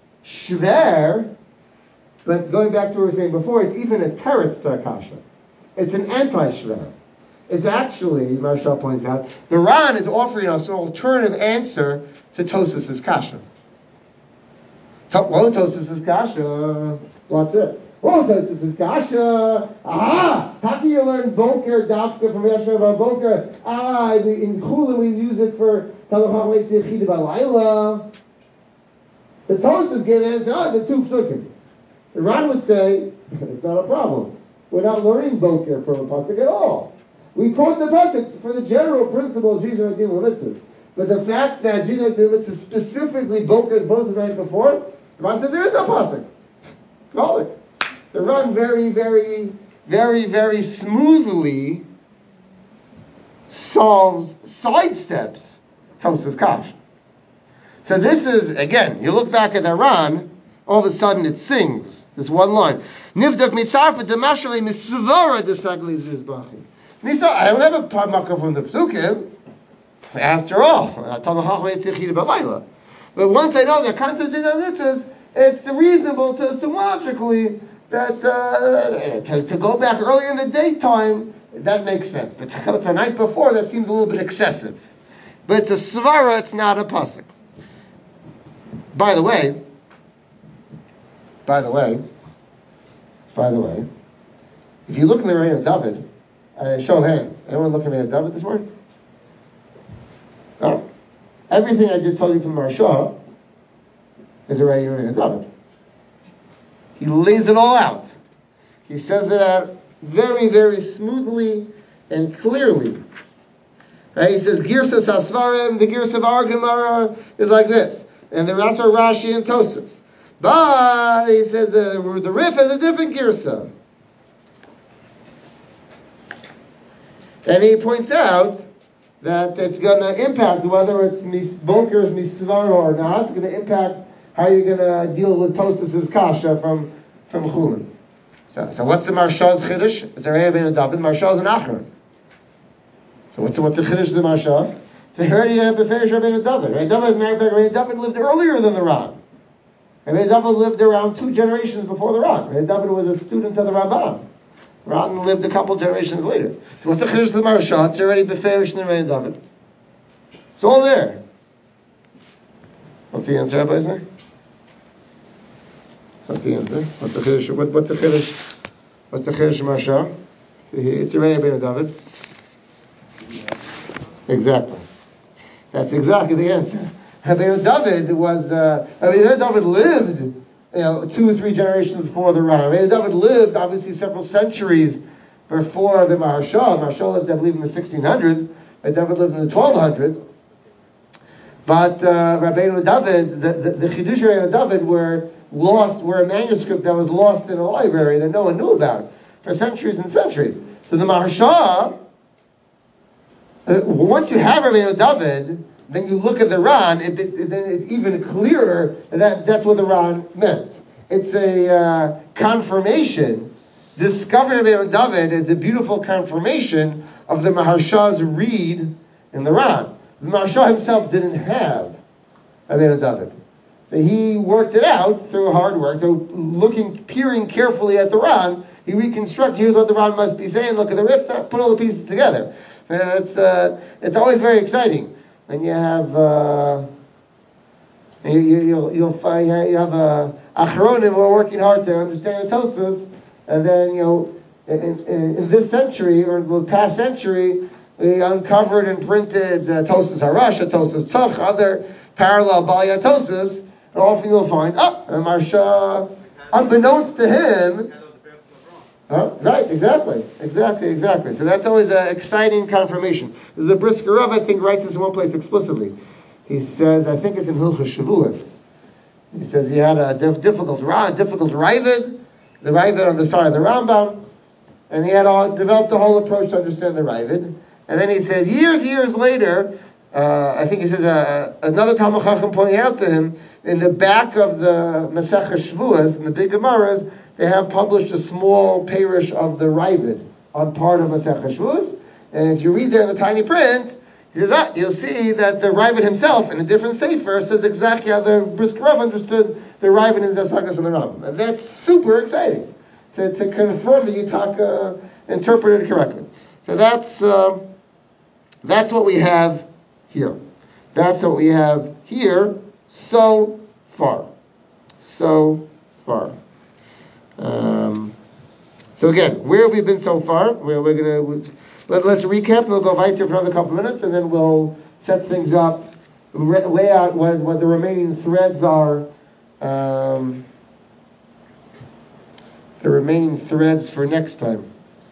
shver, but going back to what we were saying before, it's even a teretz to Akasha. It's an anti-shver. It's actually, Maharsha points out, the Ran is offering us an alternative answer to Tosas's kasha. So, well, Tosas's kasha, watch this. Well, Tosas's kasha, aha! How can you learn Boker, Dafka from Yashav Boker? Ah, in Chulin we use it for Talachah Leitzich Balayla. The Tosas give answer, oh, the two psukim. The Ran would say, it's not a problem. We're not learning Boker from a pasuk at all. We quote the pasuk for the general principle of Zrizim Magdim Lemitzvahs. But the fact that Zrizim Magdim Lemitzvahs specifically Boker is supposed to be before, the Ran says there is no pasuk. Call it. The Ran very, very, very, very smoothly solves, sidesteps Tosas Kash. So this is, again, you look back at the Ran, all of a sudden it sings this one line. Nivdak mitzarfa demashali misvara desagli zizbachi. I don't have a parmaka from the Psukim. After all, but once I know the concept of mitzvahs, it's reasonable to assume logically that uh, to, to go back earlier in the daytime, that makes sense. But to go to the night before, that seems a little bit excessive. But it's a svara, it's not a pasuk. By the way, by the way, by the way, if you look in the Reign of David, uh, show of hands. Anyone looking at David this morning? No. Everything I just told you from Maharsha is already in the Reign of David. He lays it all out. He says it out very, very smoothly and clearly. Right? He says, Girsas Hasvarim, the Girs of our Gemara is like this. And the Rashi, Rashi and Tosfos. But he says uh, the Rif has a different Girsa. And he points out that it's going to impact whether it's mis- Boker's Misvara or not. It's going to impact how you're going to deal with Tosas's kasha from, from Chulin. So, so what's the Maharsha's Chiddush? It's a Re'eh ben David. Maharsha's an Achron. So what's the, what's the Chiddush of the Maharsha? It's a Re'eh Beferish Rabbeinu David. Rabbeinu David, Rabbeinu David lived earlier than the Ran. Rabbeinu David lived around two generations before the Ran. Rabbeinu David was a student of the Ramban. Ran lived a couple generations later. So what's the Chiddush of the Maharsha? It's already Beferish and Rabbeinu David. It's all there. What's the answer, Rabbi Isner? What's the answer? What's the Chiddush? What, what's the Chiddush? What's the Chiddush of Maharsha? It's already Rabbeinu David. Exactly. That's exactly the answer. Rabbeinu David was, uh, Rabbeinu David lived, you know, two or three generations before the Ran. Rabbeinu David lived, obviously, several centuries before the Maharsha. Maharsha lived, I believe, in the sixteen hundreds. Rabbeinu David lived in the twelve hundreds. But uh, Rabbeinu David, the, the, the Chidush Rabbeinu David were lost, were a manuscript that was lost in a library that no one knew about for centuries and centuries. So the Maharsha, uh, once you have Rabbeinu David, then you look at the Ran, it, it, it, then it's even clearer that that's what the Ran meant. It's a uh, confirmation. Discovering Rabbeinu David is a beautiful confirmation of the Maharsha's read in the Ran. The Maharsha himself didn't have Rabbeinu David. So he worked it out through hard work. So looking, peering carefully at the Ran, he reconstructed, here's what the Ran must be saying, look at the riff, put all the pieces together. So it's, uh, it's always very exciting. And you have, uh, you, you, you'll, you'll find, you have uh, Achronim who are working hard to understand the Tosfos, and then, you know, in, in, in this century, or the past century, we uncovered and printed uh, Tosfos Harasha, Tosfos Tuch, other parallel Balya Tosfos, and often you'll find, oh, Maharsha, unbeknownst to him, huh? Right, exactly, exactly, exactly. So that's always an exciting confirmation. The Brisker Rav, I think, writes this in one place explicitly. He says, I think it's in Hilchos Shavuos. He says he had a diff- difficult ra- difficult Ravid, the Ravid on the side of the Rambam, and he had all, developed a whole approach to understand the Ravid. And then he says, years, years later, uh, I think he says, uh, another Talmud Chacham pointing out to him, in the back of the Masechah Shavuos, in the big Gemaras, they have published a small parish of the Ravid on part of Masechah Shavuos. And if you read there in the tiny print, he says, ah, you'll see that the Ravid himself, in a different sefer, says exactly how the Brisker Rav understood the Ravid in Zasagas and the Rambam. And that's super exciting to, to confirm that Yitaka interpreted it correctly. So that's uh, that's what we have here. That's what we have here so far. So far. Um, so again, where have we been so far? We're, we're going to let, let's recap. And we'll go weiter for another couple minutes, and then we'll set things up, re- lay out what, what the remaining threads are. Um, the remaining threads for next time.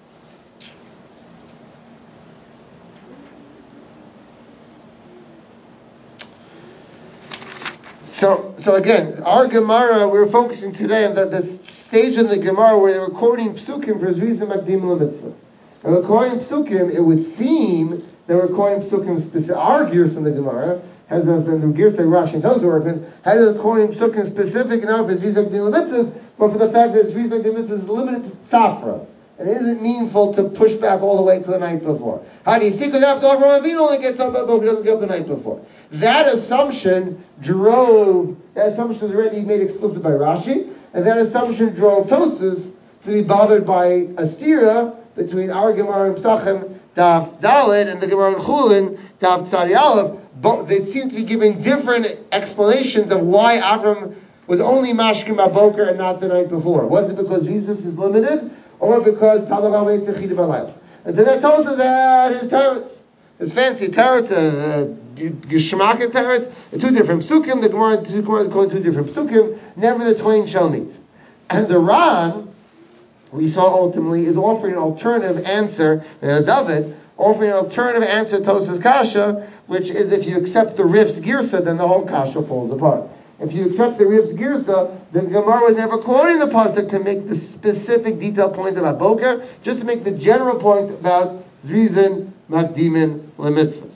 So, so again, our Gemara, we're focusing today on the, the stage in the Gemara where they were quoting Psukim for Zriza Makdim LaMitzvah. And we're quoting Psukim, it would seem they were quoting Psukim specific. Our Girs in the Gemara has us, and the Girs that Rashi and Tozer work with, has us quoting Psukim specific enough for Zriza Makdim LaMitzvah, but for the fact that Zriza Makdim LaMitzvah is limited to Tzafra. And it isn't meaningful to push back all the way to the night before. How do you see? Because after all, Avraham Avinu only gets up, but he doesn't get up the night before. That assumption drove, that assumption is already made explicit by Rashi, and that assumption drove Tosfos to be bothered by a stira between our Gemara in Pesachim, Daf Dalet, and the Gemara in Chulin, Daf Tzadi Aleph. But they seem to be giving different explanations of why Avram was only Mashkim Aboker and not the night before. Was it because Jesus is limited, or because Talach Alei Tzechid Balayl? And then that tells us that his teretz, his fancy teretz, uh, Geshmaka teretz, the two different psukim. The Gemara, the two Gemara is going two different psukim. Never the twain shall meet. And the Ran, we saw ultimately, is offering an alternative answer. Uh, David offering an alternative answer to Tosfos Kasha, which is if you accept the Rif's Girsa, then the whole Kasha falls apart. If you accept the Rif's Girsa, the Gemara was never quoting the pasuk to make the specific detailed point about Boker, just to make the general point about Zrizin Makdimin LeMitzvahs.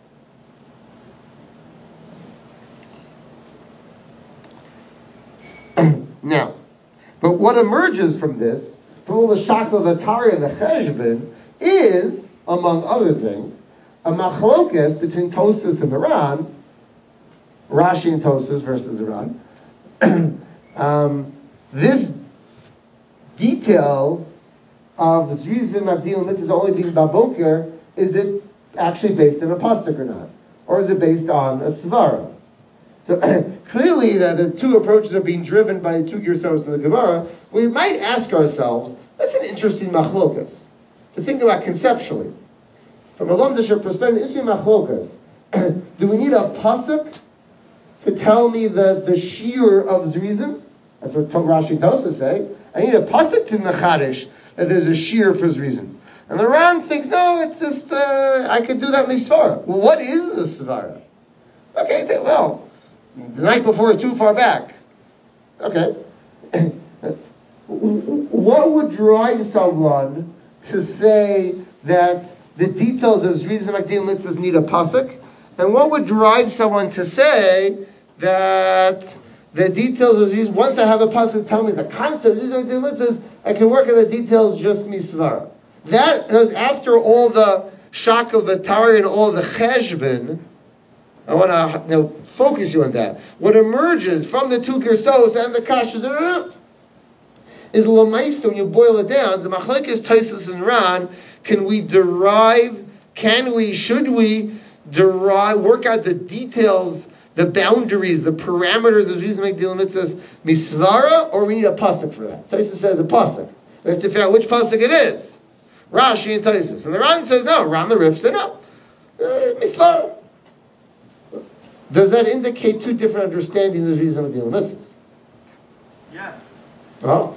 Now, but what emerges from this, from all the Shakla Vatari and the Cheshbon, is, among other things, a machlokes between Tosfos and the Ran, Rashi and Tosfos versus the Ran. um, this detail of Zrizim Makdim Mitzvahs only being Baboker, is it actually based on a pasuk or not? Or is it based on a svara? So clearly that the two approaches are being driven by the two Girsos in the Gemara. We might ask ourselves, that's an interesting machlokas to think about conceptually. From a Lomdisher perspective, interesting machlokas. Do we need a pasuk to tell me the, the shiur of Zrizim. That's what Rashi Tosa say. I need a pasuk to mechadish that there's a shiur for Zrizim. And the Ran thinks, no, it's just, uh, I could do that misvara. Well, what is the svara? Okay, say, well, the night before is too far back. Okay. What would drive someone to say that the details of Zrizim Makdim Mitzvahs need a pasuk? And what would drive someone to say that the details of Zrizim, once I have a pasuk tell me the concept of Zrizim Makdim Mitzvahs, I can work on the details just misvara. That, after all the shakel v'tari and all the cheshbon, I want to you know, focus you on that. What emerges from the two girsos and the kashas is l'maisa, when you boil it down, the machlekes Tosfos and Ran, can we derive, can we, should we derive, work out the details, the boundaries, the parameters of Zrizim Makdim Mitzvahs misvara, or we need a pasuk for that? Tosfos says a pasuk. We have to figure out which pasuk it is. Rashi and Tosfos. And the Ran says no, Ran the Rif said no. Uh, misvara. Does that indicate two different understandings of Zrizim Makdim Mitzvahs? Yes. Oh.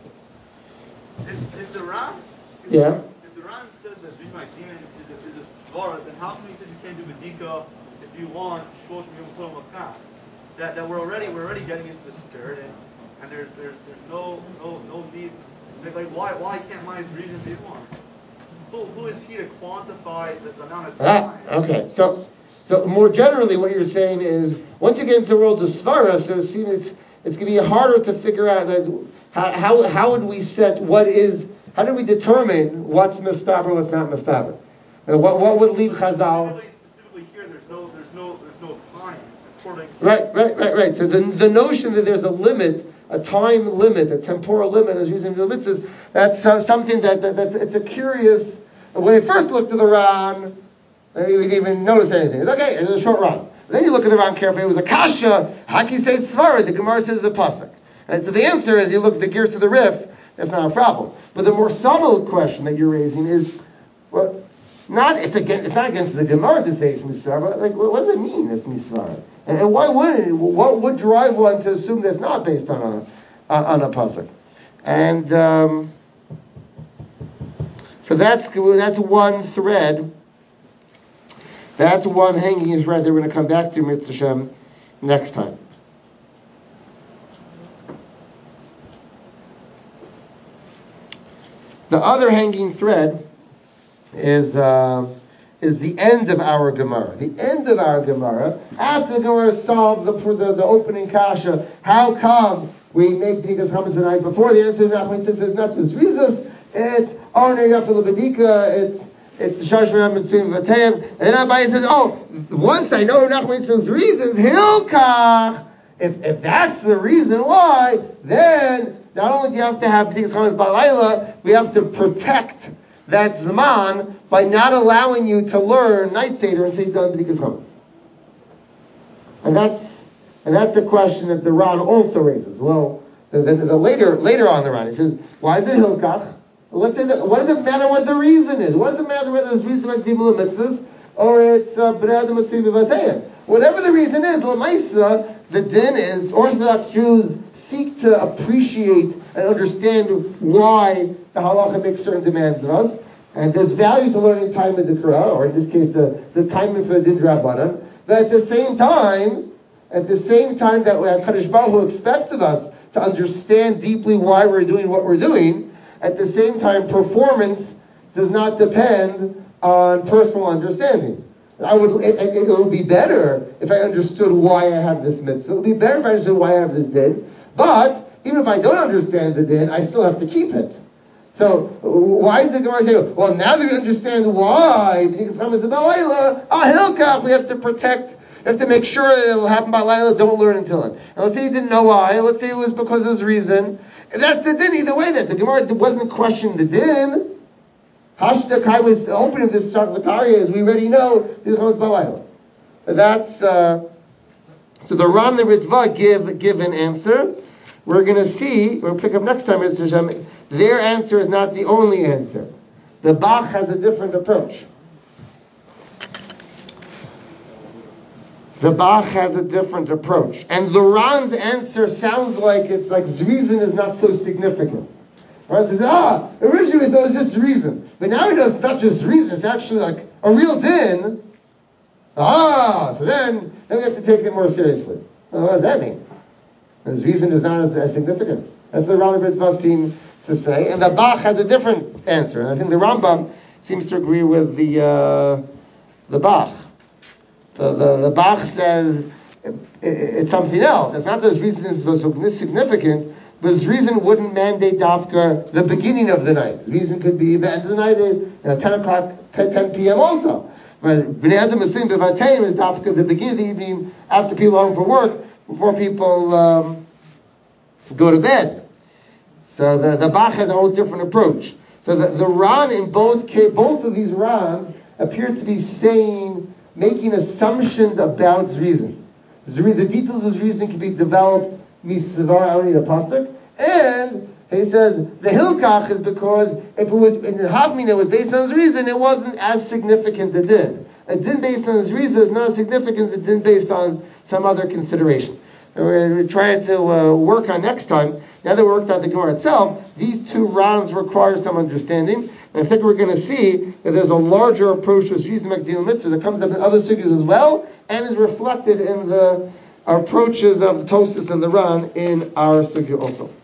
If, if the Ran, if, Yeah. if the Ran says that Zrizim Makdim is a, is a svara, then how come he says you can't do Bedika if you want Shosh Yom Tov Makah? That that we're already we're already getting into the skirt, and, and there's there's there's no no no need. Like, like why why can't my reason be one? Who who is he to quantify the, the amount of time? Ah, okay. So so more generally, what you're saying is once you get into the world of svara, so it seems it's it's going to be harder to figure out that how how how would we set what is how do we determine what's mistaber, what's not mistaber? And what what would lead Chazal? Specifically, specifically here, there's no there's no there's no time according. Right, right, right, right. So the the notion that there's a limit, a time limit, a temporal limit, as using the mitzvahs, that's uh, something that, that that's it's a curious. When I first looked at the Ran, we didn't even notice anything. It's okay, it's a short Ran. Then you look at the Ran carefully. It was a kasha. How can you say it's svara? The Gemara says it's a pasuk. And so the answer is, you look at the gears of the Rif. That's not a problem. But the more subtle question that you're raising is, well, not it's against it's not against the Gemara to say it's misvara, but like what, what does it mean it's misvara? And, and why wouldn't it? What would drive one to assume that's not based on a uh, on a pasuk? And um, so that's that's one thread. That's one hanging thread that we're going to come back to Mitzvah Shem next time. The other hanging thread is uh, is the end of our Gemara. The end of our Gemara, after the Gemara solves the the, the opening kasha, how come we make B'dikas Chametz the night before? The answer to Nachman says it's not just Rizos, it's Arnei Yafel B'dika, it's it's Shash Mitzvim V'Teim. And then Abaye says, oh, once I know Nachman says reasons, Hilkach. If if that's the reason why, then not only do you have to have B'dikas Chametz B'Layla, we have to protect that Zman by not allowing you to learn Night Seder until you've done B'dikas Chametz. And that's and that's a question that the Ran also raises. Well, the, the, the later later on the Ran, he says, why is it Hilkach? Let's say that, what does it matter what the reason is? What does it matter whether it's reason like Dibul Mitzvahs or it's B'nei Adam Masim V'Vatayim? Whatever the reason is, L'maisa, the din is Orthodox Jews seek to appreciate and understand why the halacha makes certain demands of us, and there's value to learning time of the Qur'an, or in this case, the, the timing for the din drabanan. But at the same time, at the same time that Kadosh Baruch Hu expects of us to understand deeply why we're doing what we're doing, at the same time, performance does not depend on personal understanding. I would, it, it, it would be better if I understood why I have this mitzvah. It would be better if I understood why I have this din. But even if I don't understand the din, I still have to keep it. So why is the Gemara saying, well, now that we understand why, because Chametz B'Layla, ah, Hilkach, we have to protect, we have to make sure it'll happen by Layla, don't learn until it. And let's say you didn't know why, let's say it was because of this reason. If that's the din, either way, that the Gemara wasn't questioning the din. Hashtakai was the opening of this Shakvataria, as we already know, is Chametz B'Layla. So that's, uh, so the Ran and the Ritva give, give an answer. We're going to see, we'll pick up next time, their answer is not the only answer. The Bach has a different approach. The Bach has a different approach. And the Ran's answer sounds like it's like Zrizin is not so significant. Right? It says, ah, originally we thought it was just Zrizin. But now we know it's not just Zrizin, it's actually like a real din. Ah, so then, then we have to take it more seriously. Well, what does that mean? Zrizin is not as, as significant. That's what the Rambam seem to say. And the Bach has a different answer. And I think the Rambam seems to agree with the uh, the Bach. The, the, the Bach says it, it, it's something else. It's not that this reason is so significant, but this reason wouldn't mandate dafka the beginning of the night. The reason could be the end of the night at you know, ten o'clock, ten p.m. also. But Bnei Adam is saying Bevatayim is dafka the beginning of the evening after people are home for work, before people um, go to bed. So the, the Bach has a whole different approach. So the, the Ran in both case, both of these Rans appear to be saying, making assumptions about Zrizin. The details of Zrizin can be developed misvar only a pasuk, and he says the Hilkach is because if it would in the Havmina was based on Zrizin, it wasn't as significant a din. A din based on Zrizin is not as significant as a din based on some other consideration. And we're, we're trying to uh, work on next time. Now that we worked out the Gemara itself, these two rounds require some understanding. And I think we're going to see that there's a larger approach to Zrizin Mekdil Mitzvah that comes up in other sugyas as well, and is reflected in the approaches of the Tosfos and the Ran in our sugya also.